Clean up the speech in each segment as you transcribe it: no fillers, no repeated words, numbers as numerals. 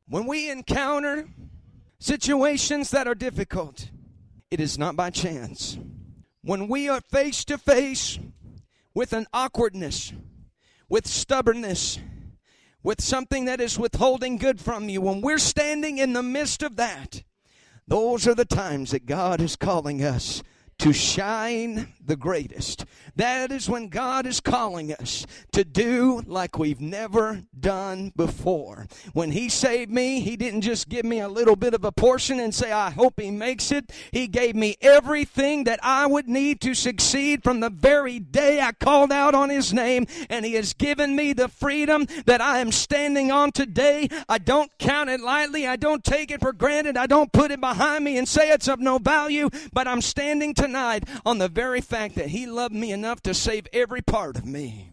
When we encounter situations that are difficult, it is not by chance. When we are face to face with an awkwardness, with stubbornness, with something that is withholding good from you, when we're standing in the midst of that, those are the times that God is calling us to shine the greatest. That is when God is calling us to do like we've never done before. When He saved me, He didn't just give me a little bit of a portion and say, I hope he makes it. He gave me everything that I would need to succeed from the very day I called out on His name. And He has given me the freedom that I am standing on today. I don't count it lightly. I don't take it for granted. I don't put it behind me and say it's of no value. But I'm standing tonight on the very fact that He loved me enough to save every part of me.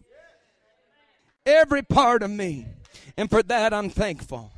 Every part of me. And for that I'm thankful.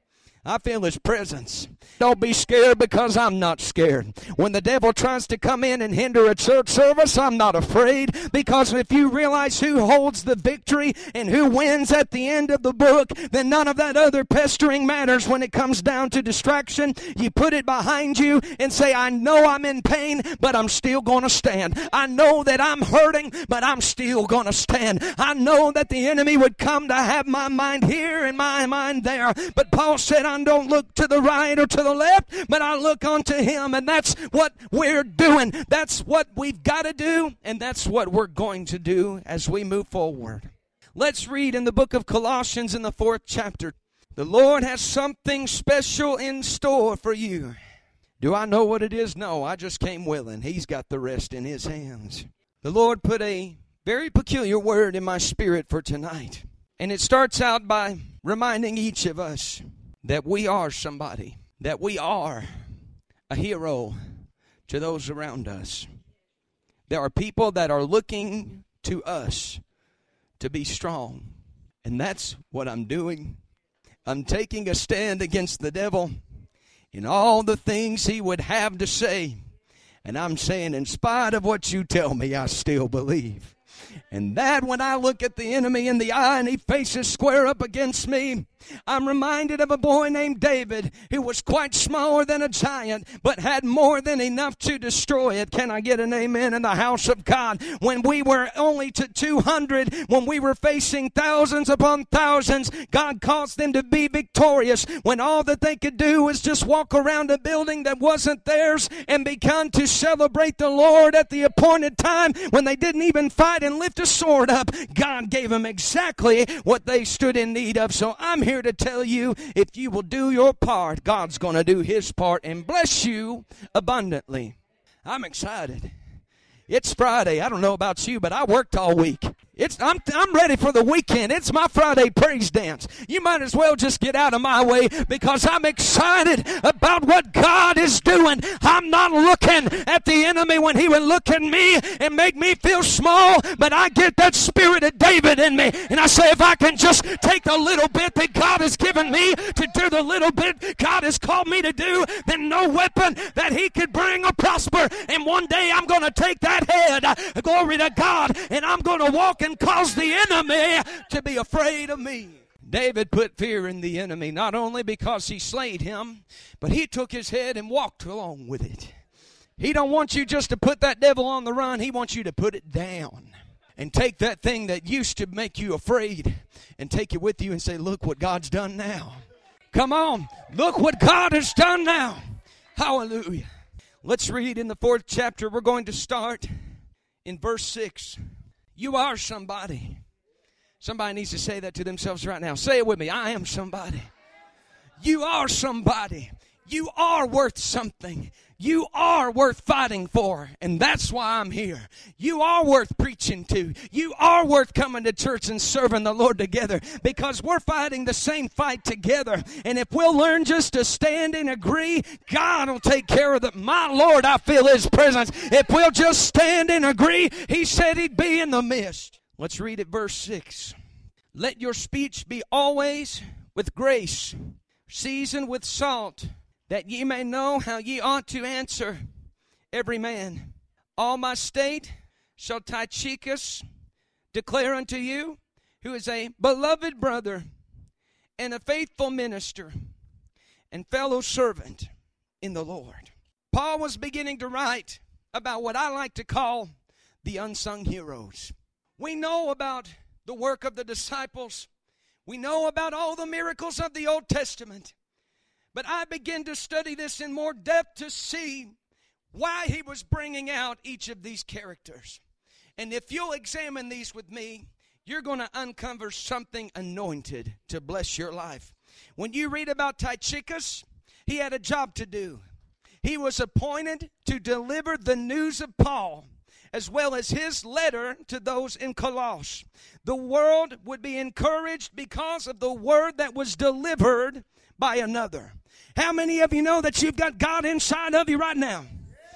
I feel His presence. Don't be scared because I'm not scared. When the devil tries to come in and hinder a church service, I'm not afraid, because if you realize who holds the victory and who wins at the end of the book, then none of that other pestering matters when it comes down to distraction. You put it behind you and say, I know I'm in pain, but I'm still going to stand. I know that I'm hurting, but I'm still going to stand. I know that the enemy would come to have my mind here and my mind there. But Paul said, I don't look to the right or to the left, but I look unto Him. And that's what we're doing. That's what we've got to do, and that's what we're going to do as we move forward. Let's read in the book of Colossians in the 4th chapter. The Lord has something special in store for you. Do I know what it is? No, I just came willing. He's got the rest in His hands. The Lord put a very peculiar word in my spirit for tonight. And it starts out by reminding each of us that we are somebody, that we are a hero to those around us. There are people that are looking to us to be strong. And that's what I'm doing. I'm taking a stand against the devil in all the things he would have to say. And I'm saying, in spite of what you tell me, I still believe. And that when I look at the enemy in the eye and he faces square up against me, I'm reminded of a boy named David who was quite smaller than a giant, but had more than enough to destroy it. Can I get an amen in the house of God? When we were only to 200, when we were facing thousands upon thousands, God caused them to be victorious. When all that they could do was just walk around a building that wasn't theirs and begun to celebrate the Lord at the appointed time, when they didn't even fight and lift a sword up, God gave them exactly what they stood in need of. So I'm here to tell you, if you will do your part, God's going to do His part and bless you abundantly. I'm excited. It's Friday. I don't know about you, but I worked all week. I'm ready for the weekend. It's my Friday praise dance. You might as well just get out of my way, because I'm excited about what God is doing. I'm not looking at the enemy when he would look at me and make me feel small, but I get that spirit of David in me, and I say, if I can just take the little bit that God has given me to do the little bit God has called me to do, then no weapon that He could bring will prosper. And one day I'm going to take that head, glory to God, and I'm going to walk and cause the enemy to be afraid of me. David put fear in the enemy, not only because he slayed him, but he took his head and walked along with it. He don't want you just to put that devil on the run. He wants you to put it down and take that thing that used to make you afraid and take it with you and say, look what God's done now. Come on, look what God has done now. Hallelujah. Let's read in the 4th chapter. We're going to start in verse 6. You are somebody. Somebody needs to say that to themselves right now. Say it with me. I am somebody. You are somebody. You are worth something. You are worth fighting for, and that's why I'm here. You are worth preaching to. You are worth coming to church and serving the Lord together, because we're fighting the same fight together. And if we'll learn just to stand and agree, God will take care of it. My Lord, I feel His presence. If we'll just stand and agree, He said He'd be in the midst. Let's read it, verse 6. Let your speech be always with grace, seasoned with salt, that ye may know how ye ought to answer every man. All my state shall Tychicus declare unto you, who is a beloved brother and a faithful minister and fellow servant in the Lord. Paul was beginning to write about what I like to call the unsung heroes. We know about the work of the disciples. We know about all the miracles of the Old Testament. But I began to study this in more depth to see why he was bringing out each of these characters. And if you'll examine these with me, you're going to uncover something anointed to bless your life. When you read about Tychicus, he had a job to do. He was appointed to deliver the news of Paul, as well as his letter to those in Colossus. The world would be encouraged because of the word that was delivered by another. How many of you know that you've got God inside of you right now?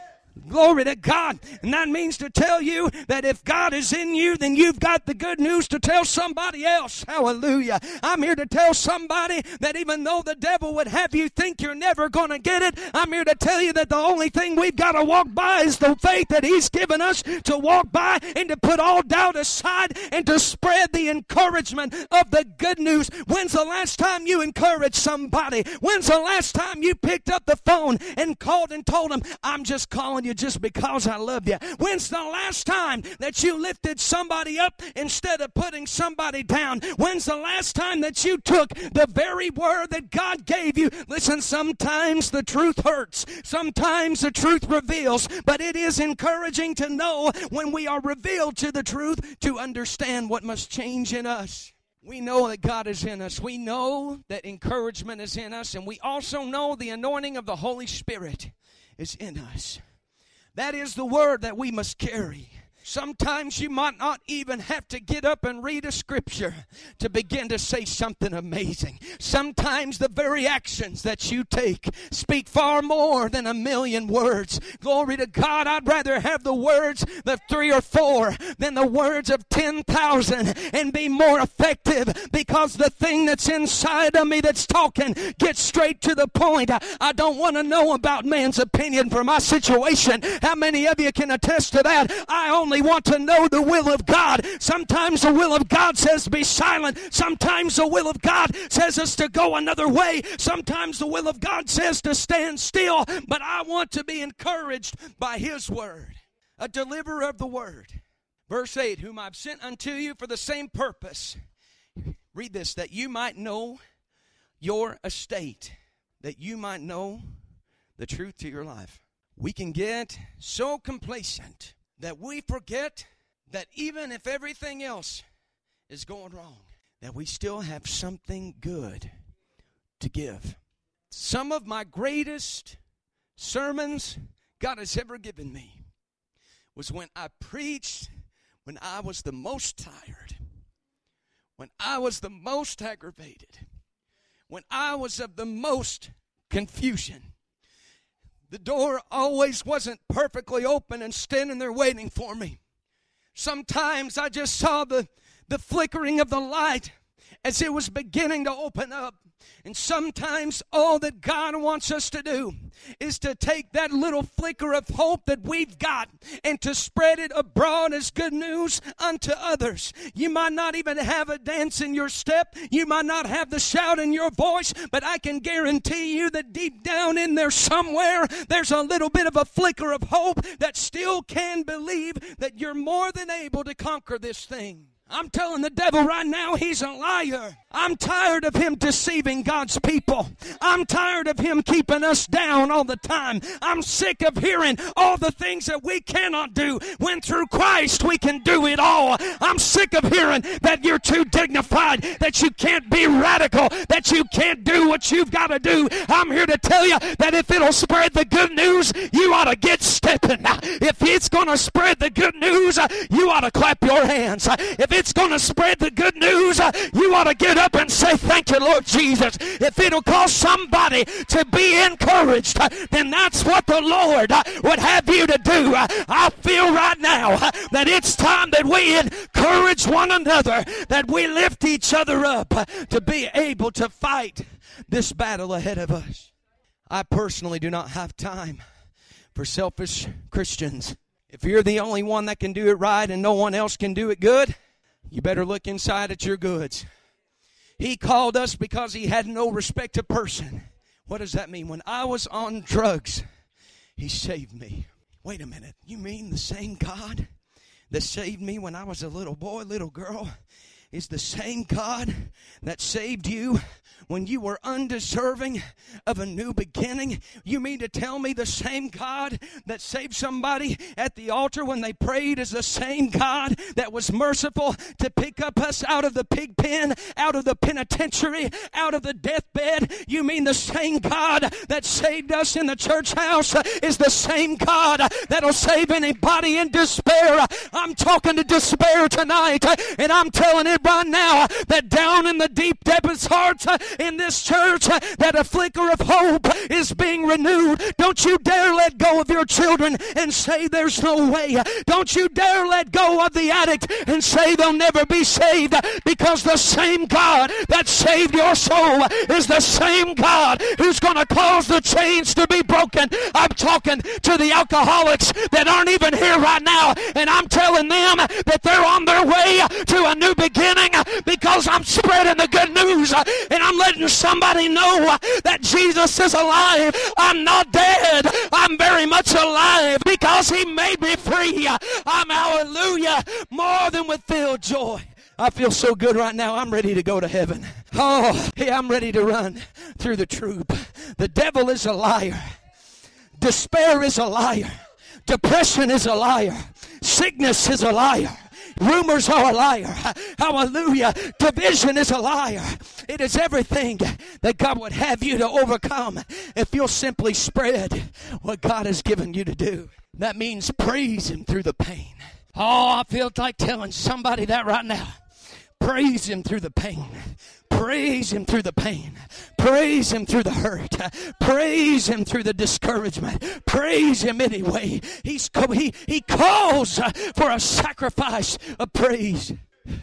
Glory to God. And that means to tell you that if God is in you, then you've got the good news to tell somebody else. Hallelujah. I'm here to tell somebody that even though the devil would have you think you're never going to get it, I'm here to tell you that the only thing we've got to walk by is the faith that he's given us to walk by and to put all doubt aside and to spread the encouragement of the good news. When's the last time you encouraged somebody? When's the last time you picked up the phone and called and told them, I'm just calling you just because I love you? When's the last time that you lifted somebody up instead of putting somebody down? When's the last time that you took the very word that God gave you? Listen, sometimes the truth hurts. Sometimes the truth reveals. But it is encouraging to know when we are revealed to the truth to understand what must change in us. We know that God is in us. We know that encouragement is in us. And we also know the anointing of the Holy Spirit is in us. That is the word that we must carry. Sometimes you might not even have to get up and read a scripture to begin to say something amazing. Sometimes the very actions that you take speak far more than a million words. Glory to God. I'd rather have the words of 3 or 4 than the words of 10,000 and be more effective, because the thing that's inside of me that's talking gets straight to the point. I don't want to know about man's opinion for my situation. How many of you can attest to that? I only want to know the will of God. Sometimes the will of God says be silent. Sometimes the will of God says us to go another way. Sometimes the will of God says to stand still. But I want to be encouraged by his word. A deliverer of the word. Verse 8, whom I've sent unto you for the same purpose. Read this, that you might know your estate. That you might know the truth to your life. We can get so complacent that we forget that even if everything else is going wrong, that we still have something good to give. Some of my greatest sermons God has ever given me was when I preached when I was the most tired, when I was the most aggravated, when I was of the most confusion. The door always wasn't perfectly open and standing there waiting for me. Sometimes I just saw the flickering of the light as it was beginning to open up. And sometimes all that God wants us to do is to take that little flicker of hope that we've got and to spread it abroad as good news unto others. You might not even have a dance in your step. You might not have the shout in your voice, but I can guarantee you that deep down in there somewhere, there's a little bit of a flicker of hope that still can believe that you're more than able to conquer this thing. I'm telling the devil right now, he's a liar. I'm tired of him deceiving God's people. I'm tired of him keeping us down all the time. I'm sick of hearing all the things that we cannot do when through Christ we can do it all. I'm sick of hearing that you're too dignified, that you can't be radical, that you can't do what you've got to do. I'm here to tell you that if it'll spread the good news, you ought to get stepping. If it's going to spread the good news, you ought to clap your hands. If it's going to spread the good news, you ought to get up and say, thank you, Lord Jesus. If it'll cause somebody to be encouraged, then that's what the Lord would have you to do. I feel right now that it's time that we encourage one another, that we lift each other up to be able to fight this battle ahead of us. I personally do not have time for selfish Christians. If you're the only one that can do it right and no one else can do it good, you better look inside at your goods. He called us because he had no respect to person. What does that mean? When I was on drugs, He saved me. Wait a minute. You mean the same God that saved me when I was a little boy, little girl, is the same God that saved you when you were undeserving of a new beginning? You mean to tell me the same God that saved somebody at the altar when they prayed is the same God that was merciful to pick up us out of the pig pen, out of the penitentiary, out of the deathbed? You mean the same God that saved us in the church house is the same God that'll save anybody in despair? I'm talking to despair tonight, and I'm telling it right now that down in the deep depths hearts in this church that a flicker of hope is being renewed. Don't you dare let go of your children and say there's no way. Don't you dare let go of the addict and say they'll never be saved, because the same God that saved your soul is the same God who's going to cause the chains to be broken. I'm talking to the alcoholics that aren't even here right now, and I'm telling them that they're on their way to a new beginning, because I'm spreading the good news and I'm letting somebody know that Jesus is alive. I'm not dead. I'm very much alive because He made me free. I'm, hallelujah, more than with filled joy. I feel so good right now. I'm ready to go to heaven. Oh, yeah, I'm ready to run through the troop. The devil is a liar. Despair is a liar. Depression is a liar. Sickness is a liar. Rumors are a liar. Hallelujah. Division is a liar. It is everything that God would have you to overcome if you'll simply spread what God has given you to do. That means praise Him through the pain. Oh, I feel like telling somebody that right now. Praise Him through the pain. Praise Him through the pain. Praise Him through the hurt. Praise Him through the discouragement. Praise Him anyway. He calls for a sacrifice of praise.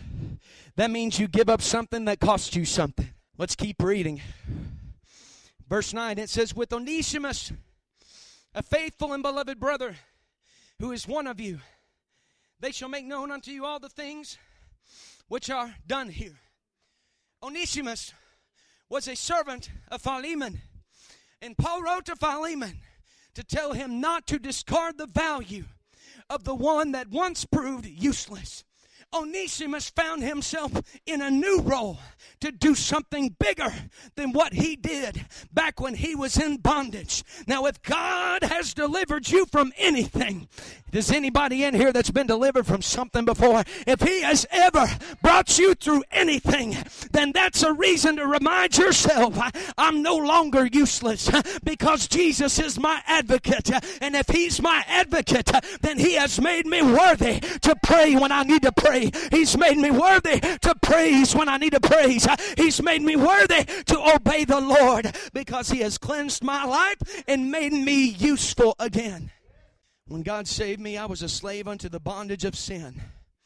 That means you give up something that cost you something. Let's keep reading. Verse 9, it says, with Onesimus, a faithful and beloved brother, who is one of you, they shall make known unto you all the things which are done here. Onesimus was a servant of Philemon, and Paul wrote to Philemon to tell him not to discard the value of the one that once proved useless. Onesimus found himself in a new role to do something bigger than what he did back when he was in bondage. Now, if God has delivered you from anything, does anybody in here that's been delivered from something before? If He has ever brought you through anything, then that's a reason to remind yourself, I'm no longer useless because Jesus is my advocate. And if He's my advocate, then He has made me worthy to pray when I need to pray. He's made me worthy to praise when I need to praise. He's made me worthy to obey the Lord because He has cleansed my life and made me useful again. When God saved me, I was a slave unto the bondage of sin.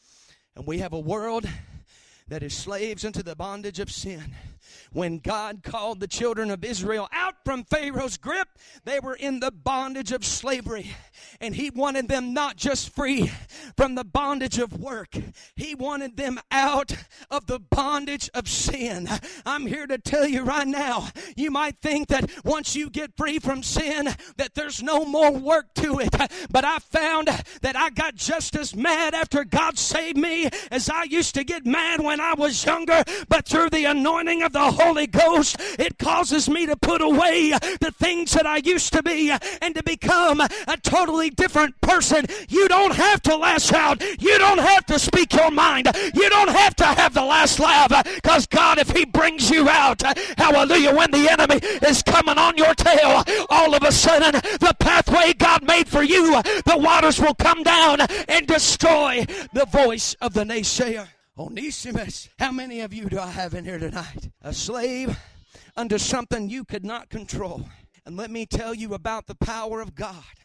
And we have a world that is slaves unto the bondage of sin. When God called the children of Israel out from Pharaoh's grip, they were in the bondage of slavery. And He wanted them not just free from the bondage of work. He wanted them out of the bondage of sin. I'm here to tell you right now, you might think that once you get free from sin, that there's no more work to it. But I found that I got just as mad after God saved me as I used to get mad when I was younger. But through the anointing of the Holy Ghost, it causes me to put away the things that I used to be and to become a totally different person. You don't have to lash out. You don't have to speak your mind. You don't have to have the last laugh, because God, if He brings you out, hallelujah, when the enemy is coming on your tail, all of a sudden the pathway God made for you, the waters will come down and destroy the voice of the naysayer. Onesimus, how many of you do I have in here tonight? A slave under something you could not control. And let me tell you about the power of God.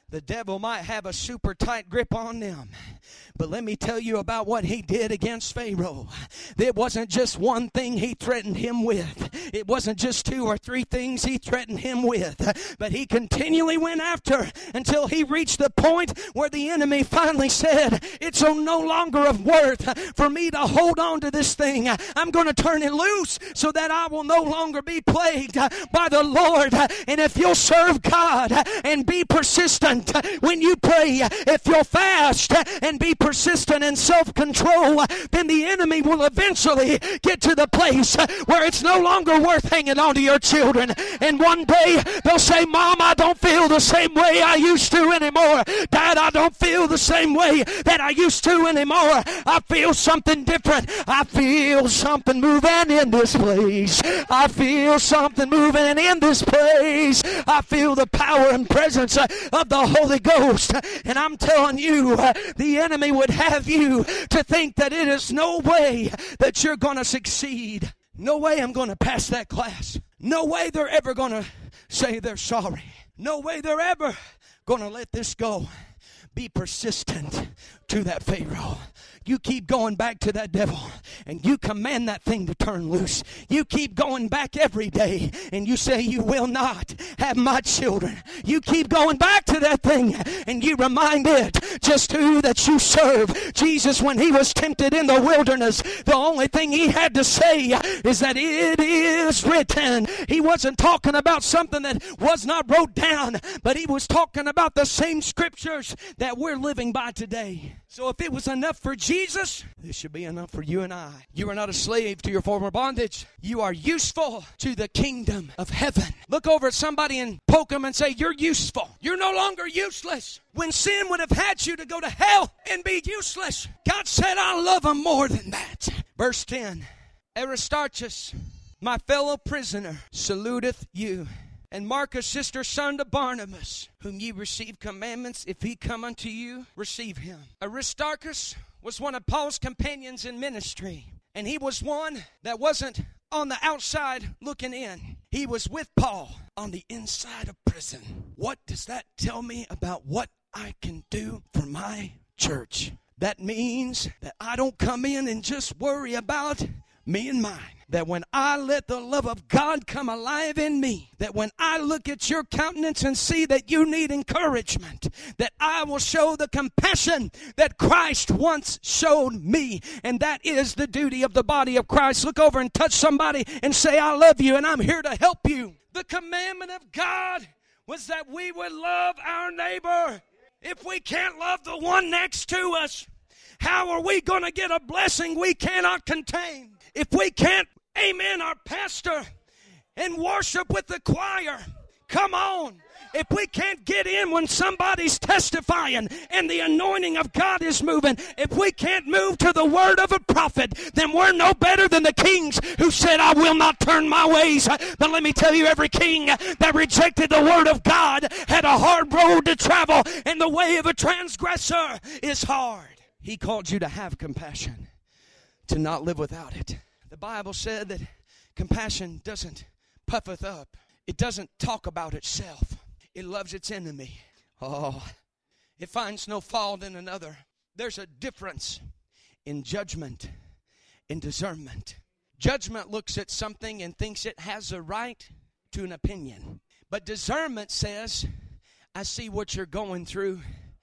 The devil might have a super tight grip on them. But let me tell you about what he did against Pharaoh. It wasn't just one thing he threatened him with. It wasn't just 2 or 3 things he threatened him with. But he continually went after until he reached the point where the enemy finally said, it's no longer of worth for me to hold on to this thing. I'm going to turn it loose so that I will no longer be plagued by the Lord. And if you'll serve God and be persistent when you pray, if you'll fast and be persistent in self-control, then the enemy will eventually get to the place where it's no longer worth hanging on to your children. And one day they'll say, Mom, I don't feel the same way I used to anymore. Dad, I don't feel the same way that I used to anymore. I feel something different. I feel something moving in this place. I feel something moving in this place. I feel the power and presence of the Holy Ghost. And I'm telling you, the enemy would have you to think that it is no way that you're going to succeed. No way I'm going to pass that class. No way they're ever going to say they're sorry. No way they're ever going to let this go. Be persistent to that Pharaoh. You keep going back to that devil and you command that thing to turn loose. You keep going back every day and you say, you will not have my children. You keep going back to that thing and you remind it just who that you serve. Jesus, when he was tempted in the wilderness, the only thing he had to say is that it is written. He wasn't talking about something that was not wrote down, but he was talking about the same scriptures that we're living by today. So if it was enough for Jesus, this should be enough for you and I. You are not a slave to your former bondage. You are useful to the kingdom of heaven. Look over at somebody and poke them and say, you're useful. You're no longer useless. When sin would have had you to go to hell and be useless, God said, I love them more than that. Verse 10, Aristarchus, my fellow prisoner, saluteth you. And Marcus, sister, son to Barnabas, whom ye receive commandments, if he come unto you, receive him. Aristarchus was one of Paul's companions in ministry. And he was one that wasn't on the outside looking in. He was with Paul on the inside of prison. What does that tell me about what I can do for my church? That means that I don't come in and just worry about me and mine. That when I let the love of God come alive in me, that when I look at your countenance and see that you need encouragement, that I will show the compassion that Christ once showed me. And that is the duty of the body of Christ. Look over and touch somebody and say, I love you and I'm here to help you. The commandment of God was that we would love our neighbor. If we can't love the one next to us, how are we going to get a blessing we cannot contain? If we can't, amen, our pastor and worship with the choir, come on. If we can't get in when somebody's testifying and the anointing of God is moving, if we can't move to the word of a prophet, then we're no better than the kings who said, I will not turn my ways. But let me tell you, every king that rejected the word of God had a hard road to travel, and the way of a transgressor is hard. He called you to have compassion, to not live without it. The Bible said that compassion doesn't puffeth up. It doesn't talk about itself. It loves its enemy. Oh, it finds no fault in another. There's a difference in judgment and discernment. Judgment looks at something and thinks it has a right to an opinion. But discernment says, I see what you're going through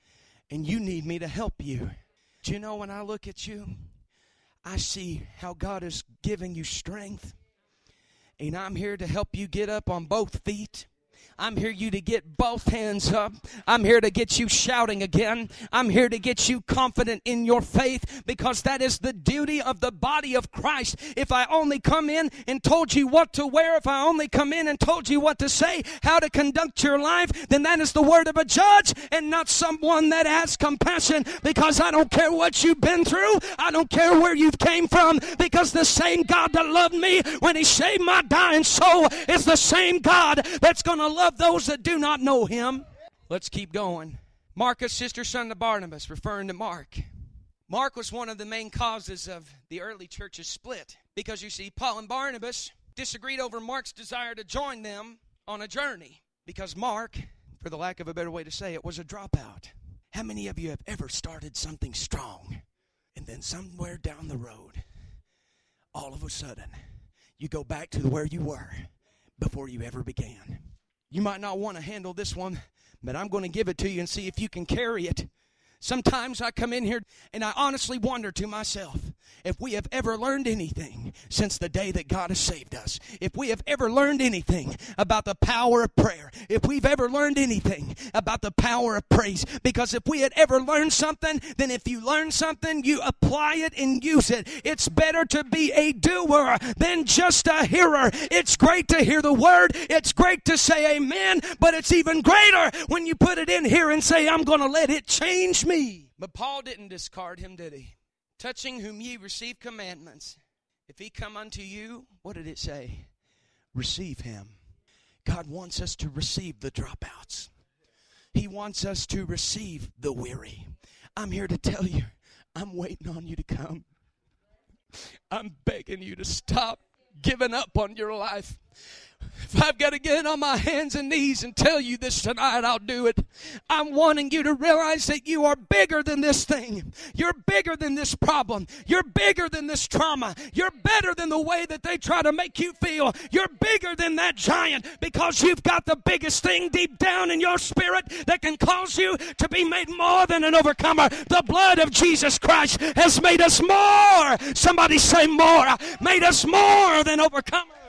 and you need me to help you. Do you know, when I look at you, I see how God is giving you strength. And I'm here to help you get up on both feet. I'm here to get both hands up. I'm here to get you shouting again. I'm here to get you confident in your faith, because that is the duty of the body of Christ. If I only come in and told you what to wear, if I only come in and told you what to say, how to conduct your life, then that is the word of a judge and not someone that has compassion, because I don't care what you've been through. I don't care where you've came from, because the same God that loved me when he saved my dying soul is the same God that's going to love those that do not know him. Let's keep going. Marcus, sister, son to Barnabas, referring to Mark. Mark was one of the main causes of the early church's split, because you see, Paul and Barnabas disagreed over Mark's desire to join them on a journey, because Mark for the lack of a better way to say it, was a dropout. How many of you have ever started something strong and then somewhere down the road, all of a sudden, you go back to where you were before you ever began? You might not want to handle this one, but I'm going to give it to you and see if you can carry it. Sometimes I come in here and I honestly wonder to myself if we have ever learned anything since the day that God has saved us. If we have ever learned anything about the power of prayer. If we've ever learned anything about the power of praise. Because if we had ever learned something, then if you learn something, you apply it and use it. It's better to be a doer than just a hearer. It's great to hear the word. It's great to say amen. But it's even greater when you put it in here and say, I'm going to let it change me. But Paul didn't discard him, did he? Touching whom ye receive commandments. If he come unto you, what did it say? Receive him. God wants us to receive the dropouts. He wants us to receive the weary. I'm here to tell you, I'm waiting on you to come. I'm begging you to stop giving up on your life. If I've got to get on my hands and knees and tell you this tonight, I'll do it. I'm wanting you to realize that you are bigger than this thing. You're bigger than this problem. You're bigger than this trauma. You're better than the way that they try to make you feel. You're bigger than that giant because you've got the biggest thing deep down in your spirit that can cause you to be made more than an overcomer. The blood of Jesus Christ has made us more. Somebody say more. Made us more than overcomers.